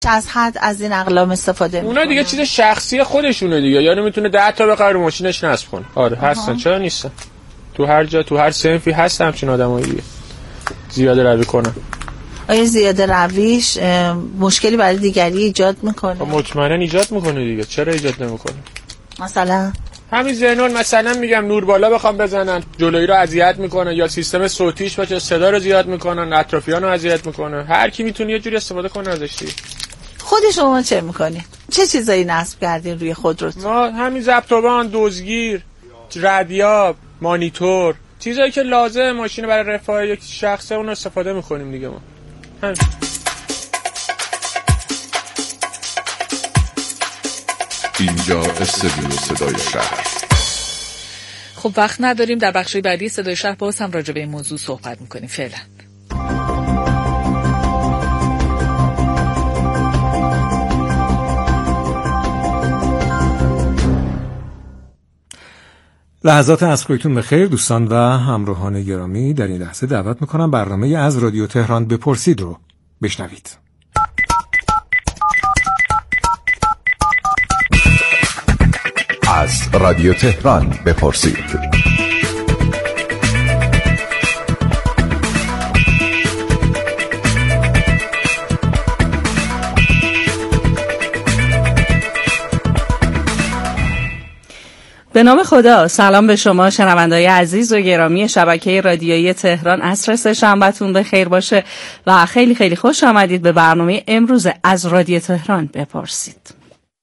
از حد از این اقلام استفاده میکنه. اونا دیگه چیز شخصی خودشونه دیگه، یعنی میتونه 10 تا بخره رو ماشینش نصب کنه. آره هستن، چرا نیستن؟ تو هر جا تو هر صنفی هست همچین آدمایی دیگه. زیاده روی کنن. آیا زیاده رویش مشکلی برای دیگری ایجاد میکنه؟ مطمئنا ایجاد میکنه دیگه، چرا ایجاد نمیکنه؟ مثلا همین ذهنون مثلا میگم نور بالا بخوام بزنن جلویی رو اذیت میکنه، یا سیستم صوتیش باشه صدا رو زیاد میکنن، اطرافیان رو اذیت میکنه. هر کی میتونه یه جوری استفاده کنه ازش دیگه. خود شما چه میکنی؟ چه چیزایی نصب کردین روی خودروتون؟ ما همین ضبط‌بان، دزگیر، رادیو، مانیتور، چیزایی که لازم ماشین برای رفاه یک شخصه اون استفاده میکنیم دیگه. ما همین. اینجا استودیو صدای شهر. خب وقت نداریم، در بخشای بعدی صدای شهر باز هم راجع به این موضوع صحبت میکنیم. فعلا لحظات عصرتون بخیر دوستان و همراهان گرامی. در این لحظه دعوت میکنم برنامه از رادیو تهران بپرسید رو بشنوید. از رادیو تهران بپرسید. به نام خدا، سلام به شما شنونده‌های عزیز و گرامی شبکه رادیویی تهران. عصر سه‌شنبه‌تون بخیر باشه و خیلی خیلی خوش آمدید به برنامه امروز از رادیو تهران بپرسید.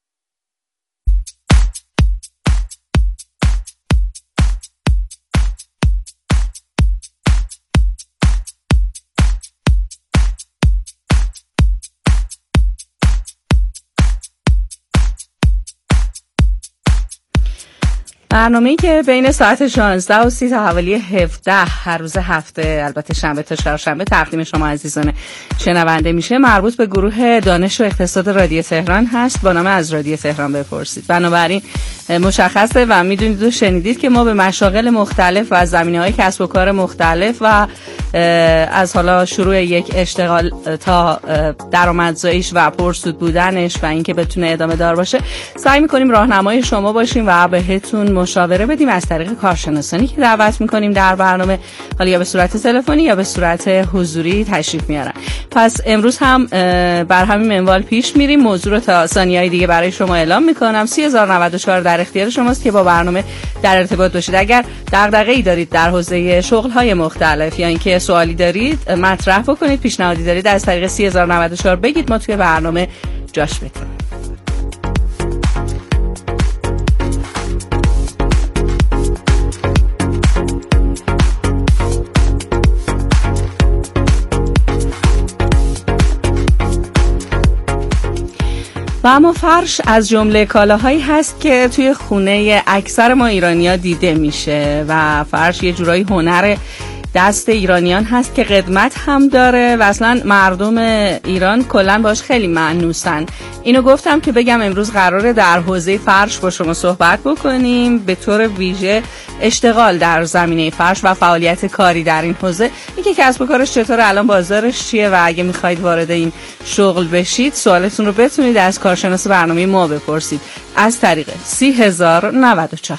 برنامه‌ای که بین ساعت 16 و 30 تا حوالی 17 هر روز هفته، البته شنبه تا چهارشنبه، تقدیم شما عزیزان شنونده میشه، مربوط به گروه دانش و اقتصاد رادیو تهران هست با نام از رادیو تهران بپرسید. بنابراین مشخصه و میدونید و شنیدید که ما به مشاغل مختلف و زمینه‌های کسب و کار مختلف و از حالا شروع یک اشتغال تا درآمدزاییش و پرسود بودنش و اینکه بتونه ادامه دار باشه سعی می‌کنیم راهنمای شما باشیم و بهتون مشاوره بدیم از طریق کارشناسانی که دعوت می‌کنیم در برنامه، حالا یا به صورت تلفنی یا به صورت حضوری تشریف میارن. پس امروز هم بر همین منوال پیش میریم. موضوع رو تا ثانیه‌های دیگه برای شما اعلام می‌کنم. 30094 در اختیار شماست که با برنامه در ارتباط باشید. اگر دغدغه‌ای دارید در حوزه شغل‌های مختلف یا اینکه سوالی دارید مطرح بکنید، پیشنهادی دارید، از طریق 30094 بگید، ما توی برنامه جاش بدیم. و اما فرش از جمله کالاهایی هست که توی خونه اکثر ما ایرانی‌ها دیده میشه و فرش یه جورایی هنر دست ایرانیان هست که قدمت هم داره و اصلا مردم ایران کلن باش خیلی مأنوسن. اینو گفتم که بگم امروز قراره در حوزه فرش با شما صحبت بکنیم، به طور ویژه اشتغال در زمینه فرش و فعالیت کاری در این حوزه، اینکه کسب و کارش چطوره، الان بازارش چیه و اگه میخواید وارد این شغل بشید سوالتون رو بتونید از کارشناس برنامه ما بپرسید از طریق 30094.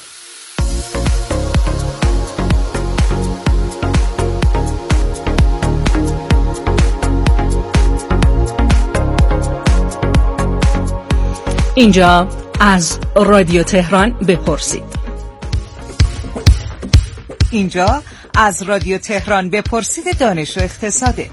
اینجا از رادیو تهران بپرسید. اینجا از رادیو تهران بپرسید دانش و اقتصاده.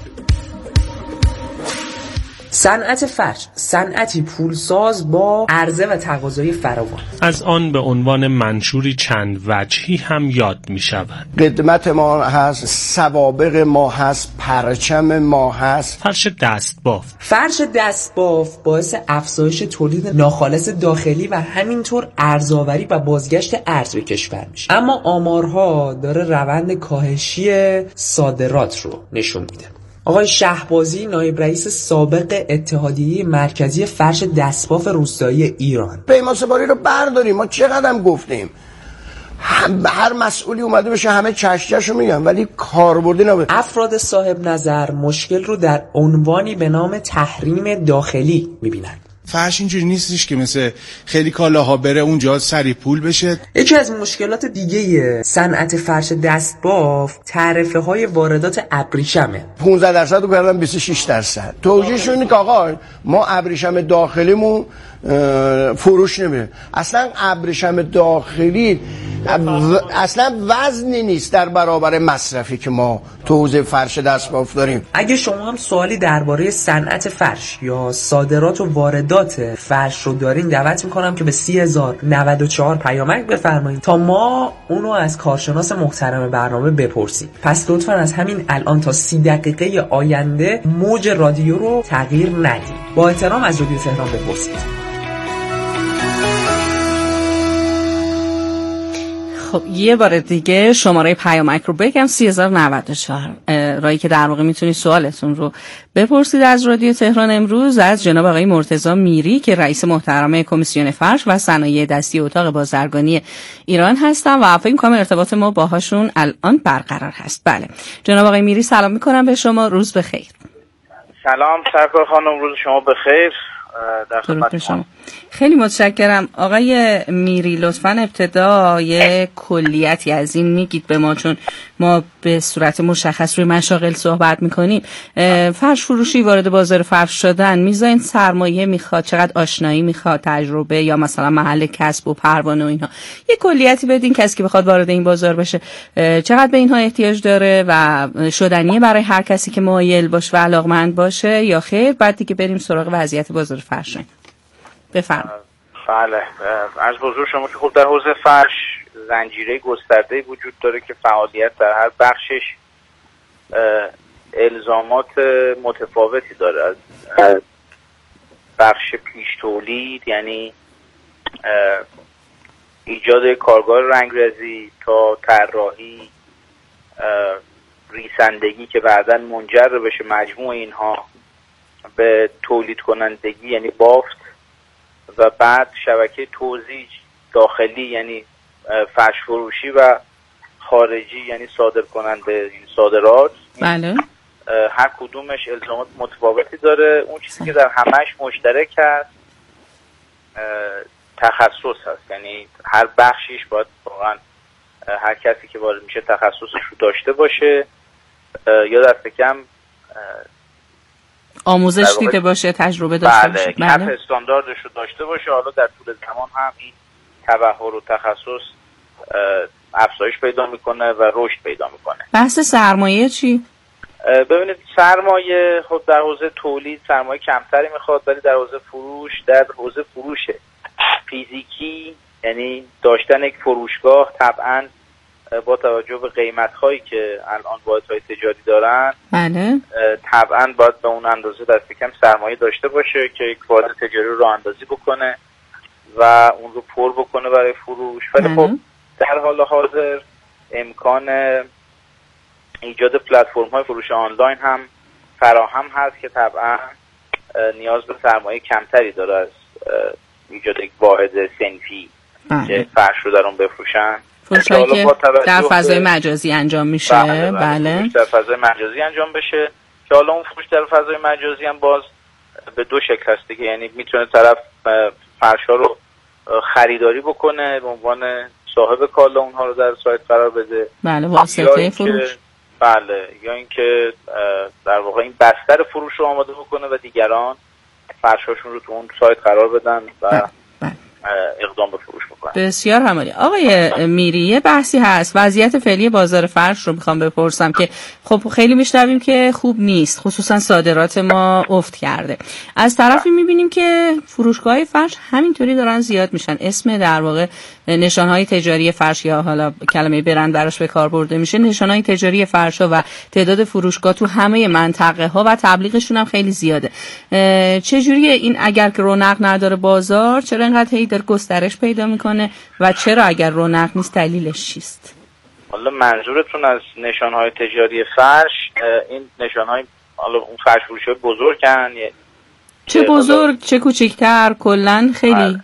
صنعت فرش صنعتی پولساز با عرضه و تقاضای فراوان. از آن به عنوان منشوری چند وجهی هم یاد می شود. قدمت ما هست، سوابق ما هست، پرچم ما هست. فرش دستباف. فرش دستباف باعث افزایش تولید ناخالص داخلی و همینطور ارزآوری و بازگشت ارز به کشور میشه. اما آمارها داره روند کاهشی صادرات رو نشون میده. آقای شهبازی نایب رئیس سابق اتحادیه مرکزی فرش دستباف روستایی ایران: پیماسه‌باری رو برداریم، ما چقدر گفتیم هر مسئولی اومده بشه همه چشچشو میگن ولی کاربردی نبود. افراد صاحب نظر مشکل رو در عنوانی به نام تحریم داخلی میبینن. فرش اینجوری نیستش که مثل خیلی کالاها بره اونجا سری پول بشه. یکی از مشکلات دیگه صنعت فرش دستباف تعرفه های واردات ابریشمه. 15% رو کردن 26%. توجیهشون اینه که آقا ما ابریشم داخلیمون فروش نمیره. اصلا ابریشم داخلی اصلا وزنی نیست در برابر مصرفی که ما تو حوزه فرش دستباف داریم. اگه شما هم سوالی درباره صنعت فرش یا صادرات و واردات فرش رو دارین دعوت میکنم که به 30,094 پیامک بفرمایید تا ما اونو از کارشناس محترم برنامه بپرسیم. پس لطفا از همین الان تا 30 دقیقه آینده موج رادیو رو تغییر ندید. با احترام از رادیو تهران بپرسید. خب یه بار دیگه شماره پیامک رو بگم 30,094 رایی که در واقع میتونید سوالتون رو بپرسید از رادیو تهران. امروز از جناب آقای مرتضی میری که رئیس محترم کمیسیون فرش و صنایع دستی اتاق بازرگانی ایران هستم و فکر می‌کنم ارتباط ما باهاشون الان برقرار هست. بله جناب آقای میری سلام میکنم به شما، روز بخیر. سلام سرکار خانم، روز شما بخیر. در خدمت شما. خیلی متشکرم آقای میری، لطفاً ابتدا یه کلیتی از این میگید به ما، چون ما به صورت مشخص روی مشاغل صحبت میکنیم. فرش فروشی وارد بازار فرش شدن میزان سرمایه میخواد، چقدر آشنایی میخواد، تجربه یا مثلا محل کسب و پروانه و اینها. یه کلیتی بدین کسی که بخواد وارد این بازار بشه چقدر به اینها احتیاج داره و شدنیه برای هر کسی که مایل باشه و علاقمند باشه یا خیر، بعد دیگه بریم سراغ وضعیت بازار فرش. بفرمایید. بله، از حضور شما که خب در حوزه فرش زنجیره گسترده‌ای وجود داره که فعالیت در هر بخشش الزامات متفاوتی داره. از بخش پیش تولید یعنی ایجاد کارگاه رنگرزی تا طراحی، ریسندگی که بعداً منجر بشه مجموع اینها به تولید کنندگی یعنی بافت، و بعد شبکه توزیع داخلی یعنی فرش فروشی و خارجی یعنی صادر کننده این صادرات. بله. هر کدومش الزامات متفاوتی داره. اون چیزی که در همش مشترک هست تخصص هست، یعنی هر بخشیش باید واقعا هر کسی که وارد میشه تخصصش رو داشته باشه یا دست کم آموزش دیده باشه، تجربه داشته باشه. کف استانداردش رو داشته باشه. حالا در طول زمان هم این تبحر و تخصص افزایش پیدا میکنه و رشد پیدا میکنه. بحث سرمایه چی؟ ببینید سرمایه خب در حوزه تولید سرمایه کمتری میخواد، ولی در حوزه فروش، در حوزه فروش فیزیکی یعنی داشتن یک فروشگاه طبعاً با توجه به قیمت‌هایی که الان واحدهای تجاری دارن بله طبعاً باید به اون اندازه دست کم سرمایه داشته باشه که یک واحد تجاری رو اندازی بکنه و اون رو پر بکنه برای فروش. ولی خب در حال حاضر امکان ایجاد پلتفرم‌های فروش آنلاین هم فراهم هست که طبعاً نیاز به سرمایه کمتری داره از ایجاد یک واحد صنفی که فرش رو در اون بفروشن. فروشایی که در فضای مجازی انجام میشه. بله در فضای مجازی انجام بشه که حالا اون فروش در فضای مجازی هم باز به دو شکل هست دیگه، یعنی میتونه طرف فرشا رو خریداری بکنه به عنوان صاحب کالا اونها رو در سایت قرار بده، بله واسطه فروش، بله، یا اینکه در واقع این بستر فروش رو آماده بکنه و دیگران فرشاشون رو تو اون سایت قرار بدن و اقدام به فروش بکنن. بسیار عالی. آقای میری یه بحثی هست، وضعیت فعلی بازار فرش رو میخوام بپرسم که خب خیلی میشنویم که خوب نیست، خصوصا صادرات ما افت کرده. از طرفی میبینیم که فروشگاه‌های فرش همینطوری دارن زیاد میشن، اسم در واقع نشانهای تجاری فرش یا حالا کلمه برند براش به کار برده میشه، نشانهای تجاری فرش‌ها و تعداد فروشگاه تو همه منطقه ها و تبلیغشون هم خیلی زیاده. چجوریه این اگر که رونق نداره بازار چرا اینقدر هی داره گسترش پیدا میکنه و چرا اگر رونق نیست دلیلش چیست؟ حالا منظورتون از نشانهای تجاری فرش این نشانهای حالا اون فرش فروشی بزرگن چه بزرگ چه کوچکتر کلا خیلی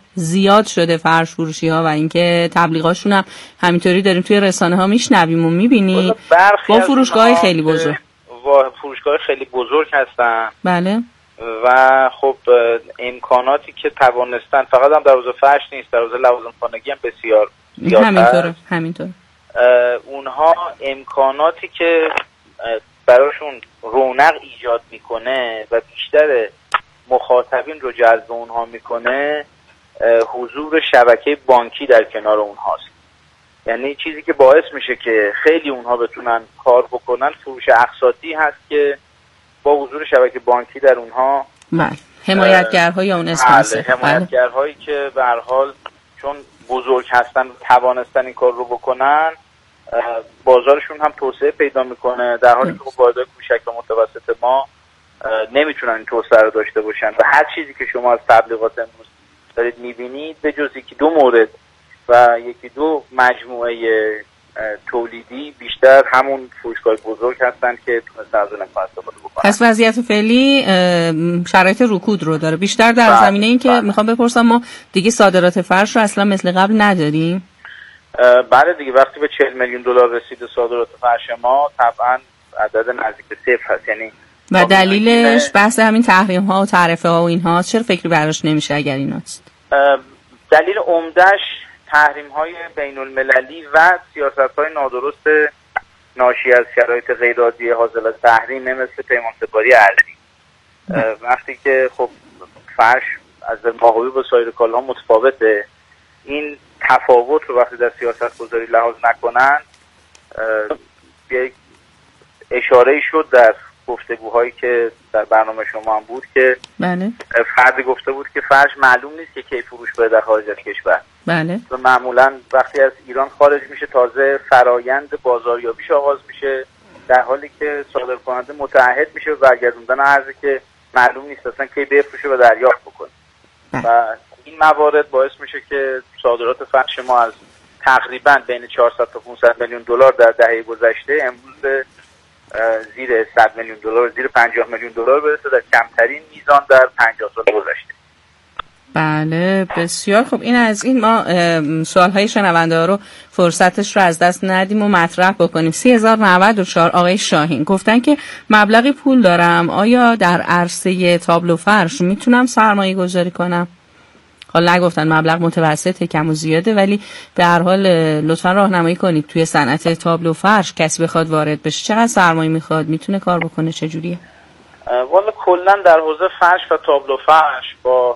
زیاد شده فرش فروشی ها و اینکه تبلیغاشون هم همینطوری داریم توی رسانه ها میشنویم و میبینیم با فروشگاه خیلی بزرگ فروشگاه خیلی بزرگ هستن. بله. و خب امکاناتی که توانستن، فقط هم در حوزه فرش نیست، در حوزه لوازم خانگی هم بسیار زیاد همینطور اونها امکاناتی که براشون رونق ایجاد میکنه و بیشتر مخاطبین رو جذب اونها میکنه حضور شبکه بانکی در کنار اونهاست. یعنی چیزی که باعث میشه که خیلی اونها بتونن کار بکنن فروش اقساطی هست که با حضور شبکه بانکی در اونها حمایتگرهای اون اسپانسر، حمایتگرهایی که به هر حال چون بزرگ هستن و توانستن این کار رو بکنن بازارشون هم توسعه پیدا میکنه، در حالی که واحدهای کوچک و متوسط ما نمیتونن این توسعه رو داشته باشن. و هر چیزی که شما از تبلیغات امروز دارید میبینید به جز یکی دو مورد و یکی دو مجموعه تولیدی بیشتر همون فروشگاه بزرگ هستن که تونستن از اون امکان استفاده بکنن. پس وضعیت فعلی شرایط رکود رو داره بیشتر در زمینه این که میخوام بپرسم ما دیگه صادرات فرش رو اصلا مثل قبل نداریم؟ بله دیگه، وقتی به 40 میلیون دلار رسید صادرات فرش ما طبعا عدد نزدیک به صفر هست. یعنی و دلیلش بحث همین تحریم ها و تعرفه ها و اینها، چرا فکری براش نمیشه اگر ایناست؟ دلیل عمده‌اش تحریم های بین المللی و سیاست های نادرست ناشی از شرایط غیرعادی حاصل از تحریم مثل پیمان سپاری ارزی. وقتی که خب فرش از ماهوی با سایر کالاها متفاوته، این تفاوت رو وقتی در سیاست گذاری لحاظ نکنن، یک اشاره شد در گفتگوهایی که در برنامه شما هم بود که بله فردی گفته بود که فرش معلوم نیست که کی فروش بره در خارج از کشور. بله. و معمولا وقتی از ایران خارج میشه تازه فرایند بازاریابیش آغاز میشه، در حالی که صادرکننده متعهد میشه و برگردوندن ارزی که معلوم نیست اصلا کی بفروشه و دریافت بکنه. و این موارد باعث میشه که صادرات فرش ما از تقریبا بین 400 تا 500 میلیون دلار در دهه گذشته امروز زیر 100 میلیون دلار، زیر 50 میلیون دلار برسه در کمترین میزان در 50 سال گذشته. بله بسیار خوب. این از این ما سوالهای شنونده ها رو فرصتش رو از دست ندیم و مطرح بکنیم. 3094 آقای شاهین گفتن که مبلغی پول دارم، آیا در عرصه تابلو فرش میتونم سرمایه گذاری کنم؟ حالا نگفتن مبلغ متوسطه کم و زیاده، ولی به هر حال لطفا راهنمایی کنید توی صنعت تابلو فرش کسی بخواد وارد بشه چقدر سرمایه میخواد، میتونه کار بکنه، چجوریه؟ والا کلا در حوزه فرش و تابلو فرش با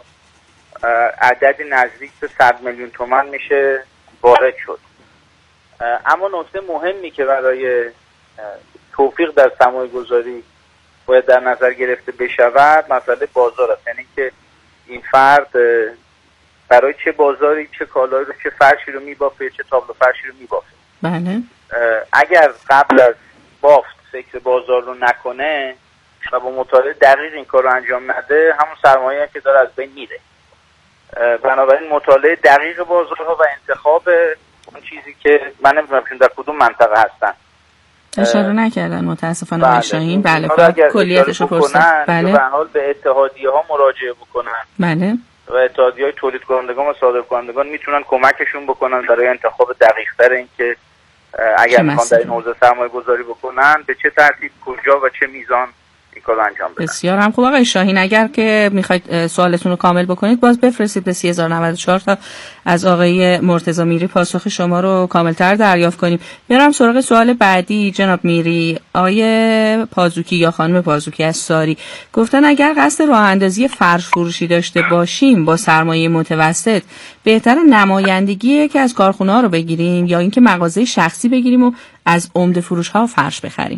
عددی نزدیک به 100 میلیون تومان میشه وارد شد. اما نکته مهمی که برای توفیق در سرمایه گذاری باید در نظر گرفته بشود مسئله بازار است. یعنی که این فرد برای چه بازاری چه کالایی رو، چه فرشی رو میبافه، چه تابلو فرشی رو میبافه. بله. اگر قبل از بافت فکر بازار رو نکنه و با مطالعه دقیق این کار رو انجام نده، همون سرمایه که داره از بین میره. بنابراین مطالعه دقیق بازارها و انتخاب اون چیزی که من نمیدونم در کدوم منطقه هستن اشاره نکردن متاسفانه آقای شاهین. بله کلیتش رو پرسید. بله به هر حال به اتحادیه ها مراجعه بکنن. بله. و اتحادیه‌های تولید کنندگان و صادر کنندگان میتونن کمکشون بکنن برای انتخاب دقیق‌تر این که اگر میخوان در این حوزه سرمایه گذاری بکنن به چه ترتیب، کجا و چه میزان این کار انجام بدن. بسیار هم خوب آقای شاهین. اگر که میخواید سوالتون رو کامل بکنید باز بفرستید به 3094 تا از آقای مرتضی میری پاسخ شما رو کاملتر دریافت کنیم. برم سراغ سوال بعدی. جناب میری، آقای پازوکی یا خانم پازوکی از ساری گفتن اگر قصد راه اندازی فرش فروشی داشته باشیم با سرمایه متوسط بهتر نمایندگی که از کارخونه‌ها رو بگیریم یا اینکه مغازه شخصی بگیریم و از عمده فروش‌ها فرش بخریم؟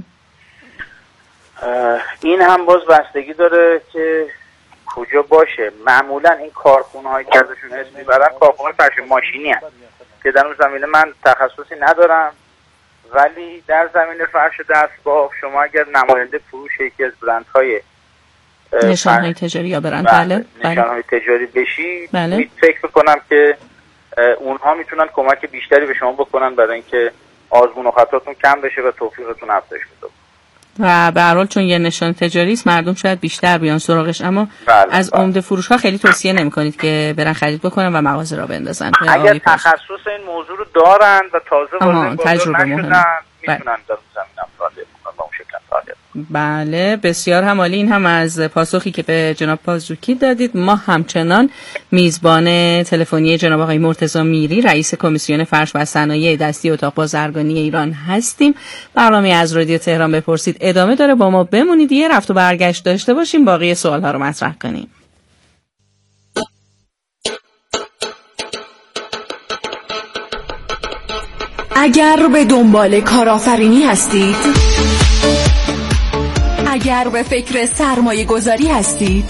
این هم باز بستگی داره که کجا باشه. معمولا این کارخونه‌هایی که ازشون اسم میبرن کارخونه فرش ماشینی هست که در اون زمینه من تخصصی ندارم، ولی در زمینه فرش دستباف شما اگر نماینده فروش یکی از برندهای نشانهای تجاری یا برند بله نشانهای تجاری بشی، بله. فکر میکنم که اونها میتونن کمک بیشتری به شما بکنن برای اینکه آزمون و خطاتون کم بشه و توفیقتون افزایش پیدا کنه. و به هر حال چون یه نشان تجاری است مردم شاید بیشتر بیان سراغش، اما از عمده فروش ها خیلی توصیه نمی‌کنید که برن خرید بکنن و مغازه را بندازن. اگر تخصص این موضوع رو دارن و تازه وارد تجربه نشدن میتونن در زمینه فعالیت بکنن با اون شکل فعالیت. بله بسیار هم عالی. این هم از پاسخی که به جناب پازوکی دادید. ما همچنان میزبان تلفنی جناب آقای مرتضی میری رئیس کمیسیون فرش و صنایع دستی اتاق بازرگانی ایران هستیم. برنامه از رادیو تهران بپرسید ادامه داره، با ما بمونید، یه رفت و برگشت داشته باشیم، باقی سوال ها رو مطرح کنیم. اگر به دنبال کارآفرینی هستید، اگر به فکر سرمایه گذاری هستید،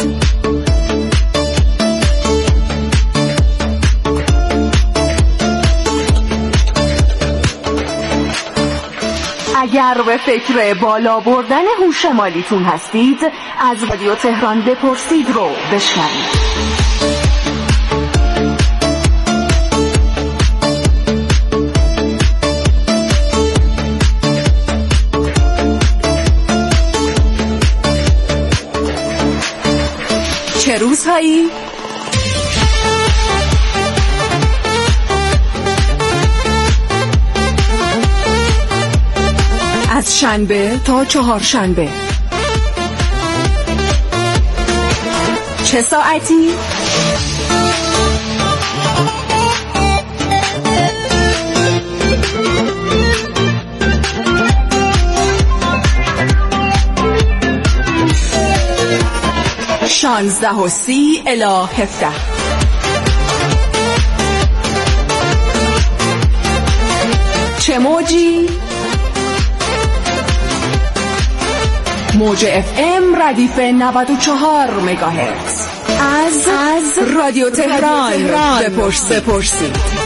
اگر به فکر بالا بردن هوش مالیتون هستید، از رادیو تهران بپرسید رو بشنوید. چه روزهایی؟ از شنبه تا چهارشنبه. چه ساعتی؟ شانزده و 30 الی 17. چه موجی؟ موج FM ردیف 94 مگاهرتز. از رادیو تهران بپرسید.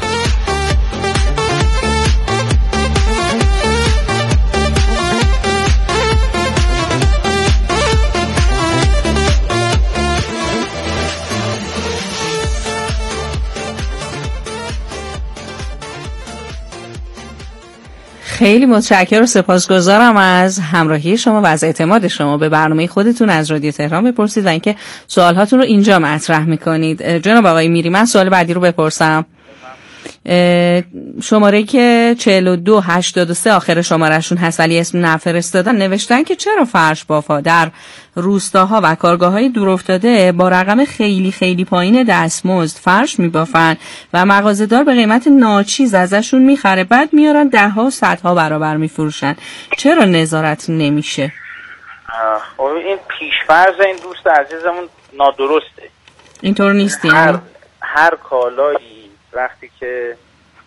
خیلی متشکرم و سپاسگزارم از همراهی شما و از اعتماد شما به برنامه خودتون از رادیو تهران بپرسید و اینکه سوالاتون رو اینجا مطرح میکنید. جناب آقای میری، من سوال بعدی رو بپرسم. شماره که 4283 آخر شمارهشون هست ولی اسم نفرستادن، نوشتن که چرا فرش بافا در روستاها و کارگاه‌های دورافتاده با رقم خیلی خیلی پایین دستمزد فرش میبافن و مغازه‌دار به قیمت ناچیز ازشون میخره، بعد میارن ده‌ها و صدها برابر میفروشن. چرا نظارت نمیشه؟ این پیش‌فرض این دوست عزیزمون نادرسته. اینطور نیست. هر کالایی وقتی که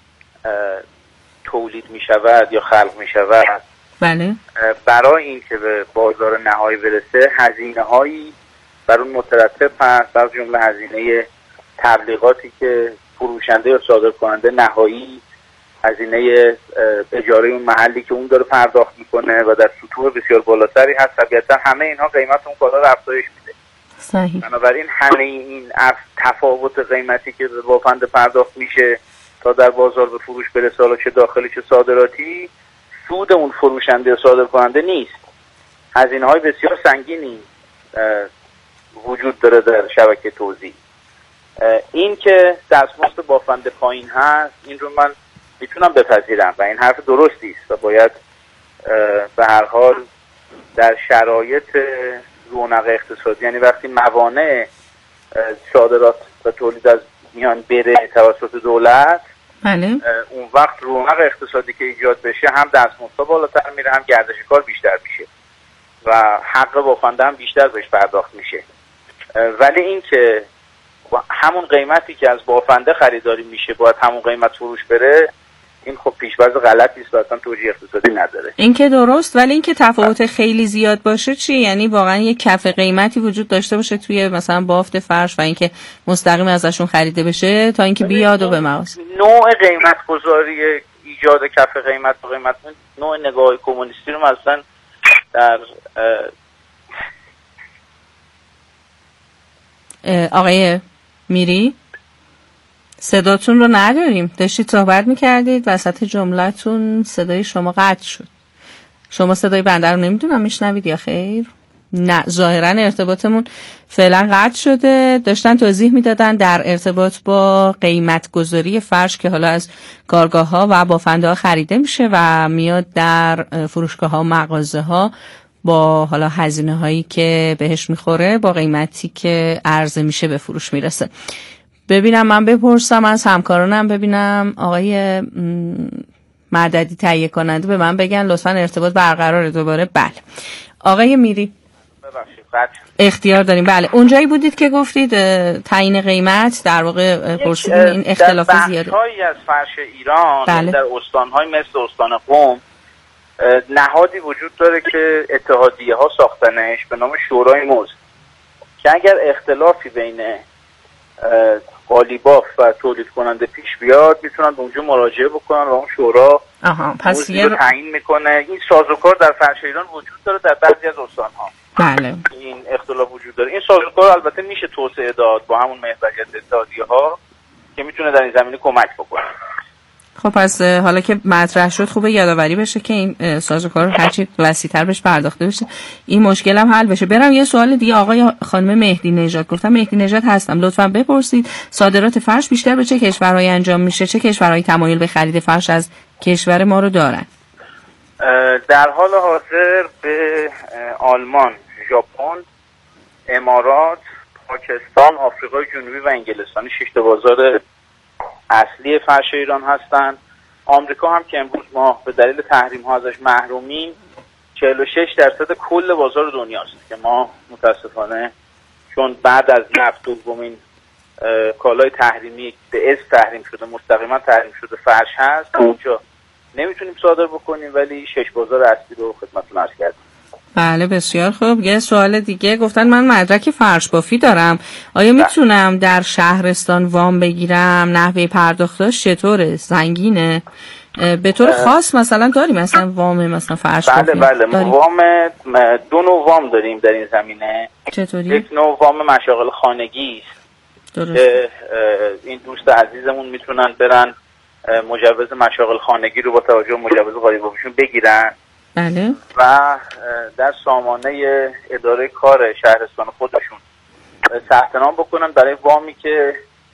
تولید می شود یا خلق می شود، بله، برای این که به بازار نهایی برسه هزینه هایی بر اون مترتب هست، از جمله هزینه تبلیغاتی که فروشنده یا صادر کننده نهایی، هزینه اجاره اون محلی که اون داره پرداخت میکنه و در سطوح بسیار بالاتری هست. طبیعتا همه اینها قیمت اون کالا رو افزایش میده. صحیح. بنابراین همه این تفاوت قیمتی که به بافنده پرداخت میشه تا در بازار به فروش برسه، حالا چه داخلی چه صادراتی، سود اون فروشنده صادر کننده نیست. هزینه‌های بسیار سنگینی وجود داره در شبکه توزیع. این که دستمزد بافنده پایین هست، این رو من میتونم بپذیرم و این حرف درستی است و باید به هر حال در شرایط رونق اقتصادی، یعنی وقتی موانع صادرات و تولید از میان بره توسط دولت، بله، اون وقت رونق اقتصادی که ایجاد بشه هم دستمزدها بالاتر میره، هم گردش کار بیشتر میشه و حق بافنده هم بیشتر بهش پرداخت میشه. ولی این که همون قیمتی که از بافنده خریداری میشه باید همون قیمت فروش بره، این خب پیش‌فرض غلطی است و اصلا توجیه اقتصادی نداره. این که درست، ولی این که تفاوت خیلی زیاد باشه چی؟ یعنی واقعا یک کف قیمتی وجود داشته باشه توی مثلا بافت فرش و اینکه مستقیم ازشون خریده بشه تا اینکه بیاد و به مغازه. نوع قیمت گذاری ایجاد کف قیمت و قیمت، نوع نگاه کمونیستی رو مثلا در آقای میری صداتون رو نداریم، داشتید صحبت میکردید وسط جملتون صدای شما قطع شد. شما صدای بنده رو نمیدونم میشنوید یا خیر؟ نه، ظاهرا ارتباطمون فعلا قطع شده. داشتن توضیح میدادن در ارتباط با قیمت گذاری فرش که حالا از کارگاه ها و بافنده ها خریده میشه و میاد در فروشگاه ها و مغازه ها با حالا هزینه هایی که بهش میخوره با قیمتی که عرضه میشه به فروش میرسه. ببینم من بپرسم از همکارانم، ببینم آقای مددی تهیه کننده به من بگن لطفا ارتباط برقرار دوباره. بله آقای میری اختیار داریم. بله اونجایی بودید که گفتید تعیین قیمت در واقع پرسیدین این اختلاف زیاده. در بخش‌هایی از فرش ایران بله. در استان‌های مثل استان قم نهادی وجود داره که اتحادیه ها ساختنش به نام شورای مزد که اگر اختلافی بین قالیباف و تولید کننده پیش بیاد میتونن به اونجا مراجعه بکنن و اون شورا پس رو تعیین میکنه. این سازوکار در فرش ایران وجود داره در بعضی از استان‌ها. بله. این اختلاف وجود داره. این سازوکار البته میشه توسعه داد با همون محوریت اتحادیه ها که میتونه در این زمینه کمک بکنه. خب پس حالا که مطرح شد خوبه یادآوری بشه که این سازوکار هرچی وسیع‌تر بهش پرداخته بشه این مشکل هم حل بشه. برم یه سوال دیگه. آقای خانم مهدی نژاد، گفتم مهدی نژاد هستم، لطفاً بپرسید صادرات فرش بیشتر به چه کشورهایی انجام میشه؟ چه کشورهایی تمایل به خرید فرش از کشور ما رو دارن؟ در حال حاضر به آلمان، ژاپن، امارات، پاکستان، آفریقای جنوبی و انگلستان 6 تا بازار اصلی فرش ایران هستند. آمریکا هم که امروز ما به دلیل تحریم ها ازش محرومیم 46% کل بازار دنیاست که ما متاسفانه چون بعد از نفت دومین کالای تحریمی به اسم تحریم شده، مستقیما تحریم شده فرش هست، اونجا نمیتونیم صادر بکنیم ولی 6 بازار اصلی رو خدمتتون عرض کردم. بله بسیار خوب. یه سوال دیگه، گفتن من مدرک فرش بافی دارم، آیا میتونم در شهرستان وام بگیرم؟ نحوه پرداختش چطوره؟ سنگینه؟ به طور خاص مثلا داریم مثلا وام مثلا فرش بافی؟ بله وام دو نوع وام داریم در این زمینه. چطوری؟ یک نوع وام مشاغل خانگی است که این دوست عزیزمون میتونن برن مجوز مشاغل خانگی رو با توجه به مجوز قالیبافیشون بگیرن. بله. و در سامانه اداره کار شهرستان خودشون ثبت نام بکنن برای وامی که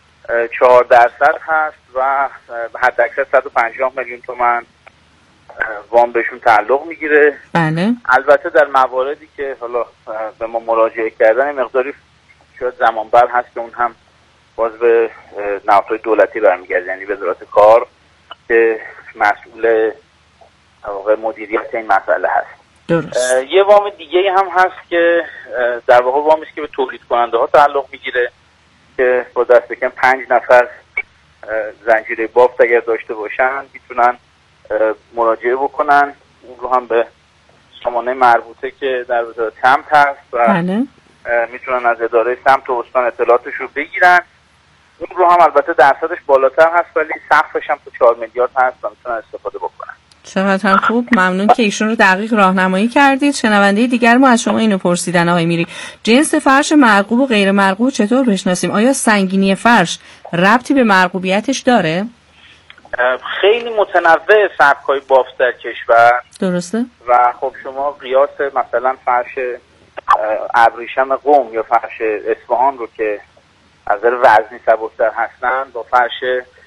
4% هست و حد اکثر 150 میلیون تومان وام بهشون تعلق میگیره. بله. البته در مواردی که حالا به ما مراجعه کردن مقداری شاید زمان بر هست که اون هم باز به نهادهای دولتی برمیگرده، یعنی وزارت کار که مسئول مدیریت این مسئله هست. درست. یه وام دیگه هم هست که در واقع وامی است که به تولید کننده ها تعلق میگیره که با دست کم 5 نفر زنجیره بافت اگر داشته باشن میتونن مراجعه بکنن. اون رو هم به سامانه مربوطه که در وزارت سمت هست و میتونن از اداره سمت و استان اطلاعاتش رو بگیرن. اون رو هم البته درصدش بالاتر هست ولی سقفش هم تا 4 میلیارد هست و میتونن استفاده بکنن. چقدر هم خوب. ممنون که ایشون رو دقیق راهنمایی کردید. شنونده دیگر ما از شما اینو پرسیدن آقای میری، جنس فرش مرغوب و غیر مرغوب چطور بشناسیم؟ آیا سنگینی فرش ربطی به مرغوبیتش داره؟ خیلی متنوع سبک‌های بافت در کشور. درسته. و خب شما قیاس مثلا فرش ابریشم قم یا فرش اصفهان رو که از نظر وزنی سبک‌تر هستن با فرش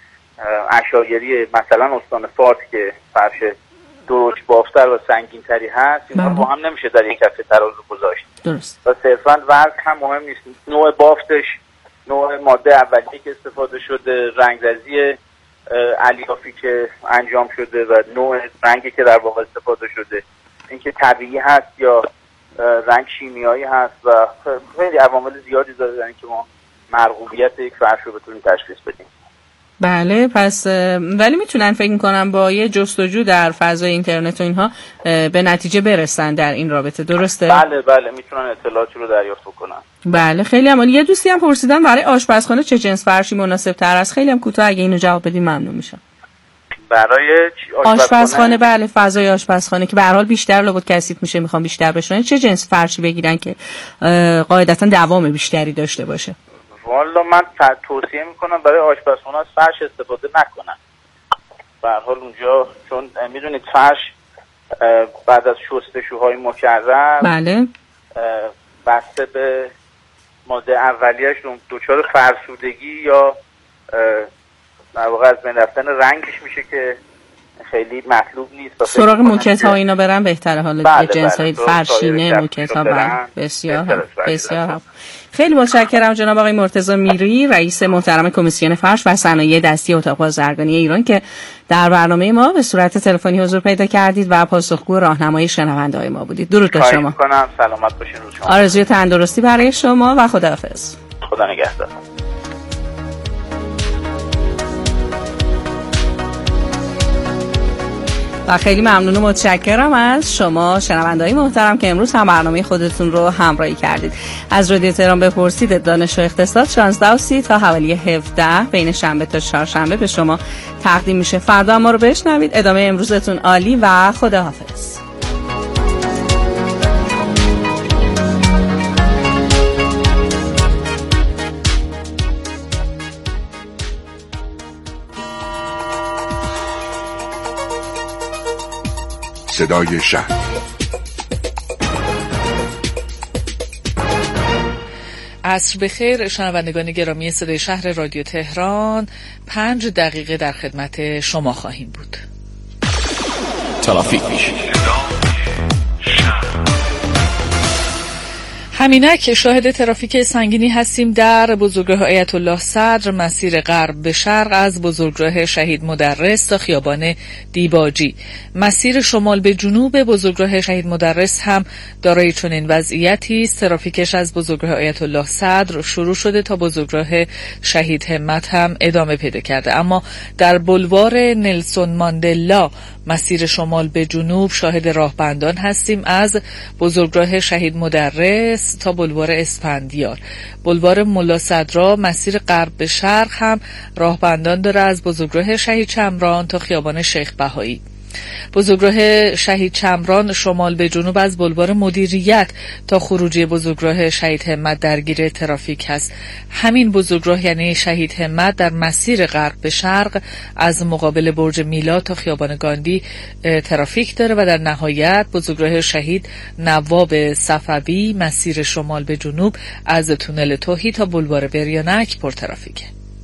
عشایری مثلا استان فارس که فرش درشت بافتر و سنگین تری هست، اینا با هم نمیشه در یک کفه ترازو گذاشت. درست. و صرفاً وزن هم مهم نیست، نوع بافتش، نوع ماده اولیه که استفاده شده، رنگرزی الیافی که انجام شده و نوع رنگی که در واقع استفاده شده، اینکه طبیعی هست یا رنگ شیمیایی هست و خیلی عوامل زیادی داره در اینکه ما مرغوبیت یک فرش رو بتونیم تشخیص بدیم. بله. پس ولی میتونن فکر میکنم با یه جستجو در فضای اینترنت و اینها به نتیجه برسن در این رابطه. درسته؟ بله میتونن اطلاعاتی رو دریافت بکنن. بله خیلی عالی. یه دوستی هم پرسیدن برای آشپزخانه چه جنس فرشی مناسب تر است؟ خیلی هم کوتاه اگه اینو جواب بدین ممنون میشم. برای آشپزخانه؟ بله فضای آشپزخانه که به هر حال بیشتر لابد کثیف میشه، میخوام بیشتر بشن، چه جنس فرشی بگیرن که قاعدتا دوام بیشتری داشته باشه؟ والا من توصیه میکنم برای آشپزخانه از فرش استفاده نکنن. به هر حال اونجا چون میدونید فرش بعد از شستشوهای مکرر بله بسته به ماده اولیه‌اش دچار فرسودگی یا در واقع از بین رفتن رنگش میشه که خیلی مطلوب نیست. سراغ موکت ها اینا برن بهتره. حالا جنس های فرشینه موکت ها برن. بسیار خیلی متشکرم جناب آقای مرتضی میری، رئیس محترم کمیسیون فرش و صنایع دستی اتاق بازرگانی ایران که در برنامه ما به صورت تلفنی حضور پیدا کردید و پاسخگو راهنمای شنونده های ما بودید. درود بر شما. سلامت باشین. روز شما آرزوی تندرستی برای شما و خداحافظ. خدا نگهدار. و خیلی ممنون و متشکرم از شما شنونده‌های محترم که امروز هم برنامه خودتون رو همراهی کردید. از رادیو تهران بپرسید دانش و اقتصاد 16:30 تا حوالی 17 بین شنبه تا چهارشنبه به شما تقدیم میشه. فردا ما رو بشنوید. ادامه امروزتون عالی و خداحافظ. صدای شهر. عصر بخیر شنوندگان گرامی صدای شهر رادیو تهران. 5 دقیقه در خدمت شما خواهیم بود. ترافیک. همینک شاهد ترافیک سنگینی هستیم در بزرگراه آیت الله صدر مسیر غرب به شرق از بزرگراه شهید مدرس تا خیابان دیباجی. مسیر شمال به جنوب بزرگراه شهید مدرس هم دارای چنین وضعیتی است. ترافیکش از بزرگراه آیت الله صدر شروع شده تا بزرگراه شهید همت هم ادامه پیدا کرده، اما در بلوار نلسون ماندلا مسیر شمال به جنوب شاهد راهبندان هستیم از بزرگراه شهید مدرس تا بلوار اسفندیار. بلوار ملا صدرا مسیر غرب به شرق هم راهبندان داره از بزرگراه شهید چمران تا خیابان شیخ بهایی. بزرگراه شهید چمران شمال به جنوب از بلوار مدیریت تا خروجی بزرگراه شهید همت درگیر ترافیک هست. همین بزرگراه یعنی شهید همت در مسیر غرب به شرق از مقابل برج میلاد تا خیابان گاندی ترافیک داره و در نهایت بزرگراه شهید نواب صفوی مسیر شمال به جنوب از تونل توحید تا بلوار بریانک پر ترافیکه.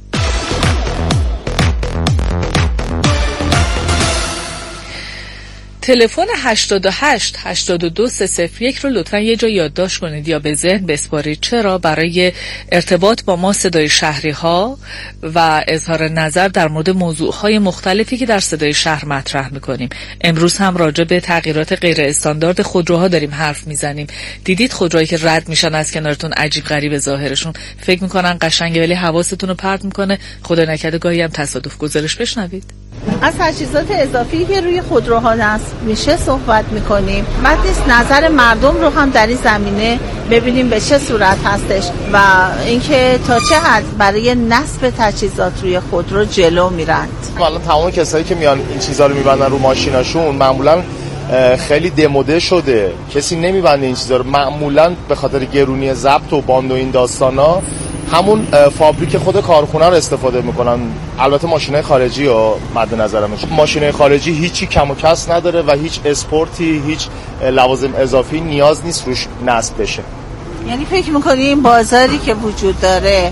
تلفن 88 82 301 رو لطفاً یه جا یادداشت کنید یا به ذهن بسپارید. چرا؟ برای ارتباط با ما صدای شهری ها و اظهار نظر در مورد موضوعهای مختلفی که در صدای شهر مطرح میکنیم. امروز هم راجع به تغییرات غیر استاندارد خودروها داریم حرف میزنیم. دیدید خودروهایی که رد میشن از کنارتون عجیب غریب ظاهرشون، فکر میکنن قشنگه ولی حواستون رو پرت میکنه. خدا نکرده گاهی هم تصادف. گزارش بشنوید. از تجهیزات اضافی که روی خودروها نصب میشه صحبت میکنیم. بعد نیست نظر مردم رو هم در این زمینه ببینیم به چه صورت هستش و اینکه تا چه حد برای نصب تجهیزات روی خودرو جلو میرند. الان تمام کسایی که میان این چیزا رو میبندن رو ماشیناشون معمولا خیلی دموده شده، کسی نمیبنده این چیزا رو. معمولا به خاطر گرونی ضبط و باند و این داستانا همون فابریک خود کارخونه رو استفاده میکنن. البته ماشینای خارجی رو مد نظرم، ماشینای خارجی هیچی کم و کس نداره و هیچ اسپورتی، هیچ لوازم اضافی نیاز نیست روش نصب بشه. یعنی فکر میکنی این بازاری که وجود داره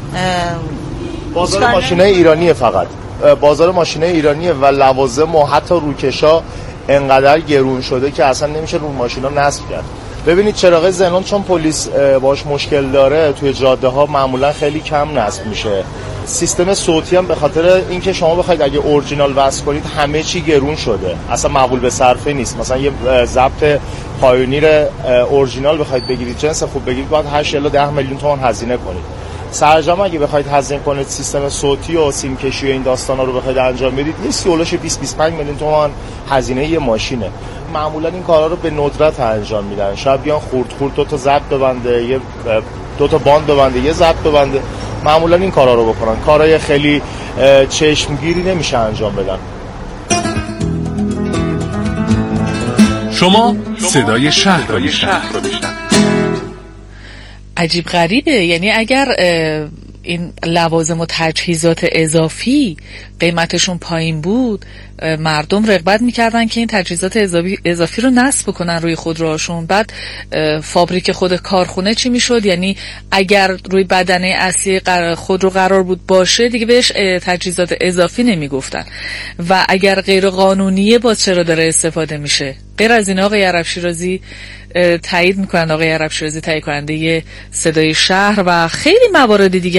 بازار ماشینای ایرانیه، فقط بازار ماشینای ایرانیه و لوازم و حتی روکشا انقدر گرون شده که اصلا نمیشه رو ماشینا نصب کرد. ببینید چراغ زنون چون پلیس باش مشکل داره توی جاده ها معمولا خیلی کم نصب میشه. سیستم صوتی هم به خاطر اینکه شما بخواید اگه اورجینال وصل کنید همه چی گرون شده، اصلا مقبول به صرفه نیست. مثلا یه ضبط پایونیر اورجینال بخواید بگیرید، جنس خوب بگیرید، باید 8 الی 10 میلیون تومان هزینه کنید. سرجم اگه بخواید هزینه کنید سیستم صوتی و سیم کشی و این داستانا رو بخواید انجام بدید، نیست اولش 20-25 میلیون تومان هزینه یه ماشینه. معمولا این کارا رو به ندرت انجام میدن. شاید بیان خورد دو تا ضبط ببنده، یه دو تا باند ببنده، یه ضبط ببنده. معمولا این کارا رو بکنن. کارهای خیلی چشمگیری نمیشه انجام بدن. شما صدای شهر رو میشنوید. عجیب غریبه. یعنی اگر این لوازم و تجهیزات اضافی قیمتشون پایین بود، مردم رغبت میکردن که این تجهیزات اضافی رو نصب کنن روی خودروهاشون. بعد فابریک خود کارخونه چی میشد؟ یعنی اگر روی بدنه اصلی خودرو قرار بود باشه دیگه بهش تجهیزات اضافی نمیگفتن و اگر غیر قانونیه باز چرا داره استفاده میشه؟ غیر از این آقای عرب شیرازی تایید میکنن، آقای عرب شیرازی تایید کننده صدای شهر و خیلی موارد دیگه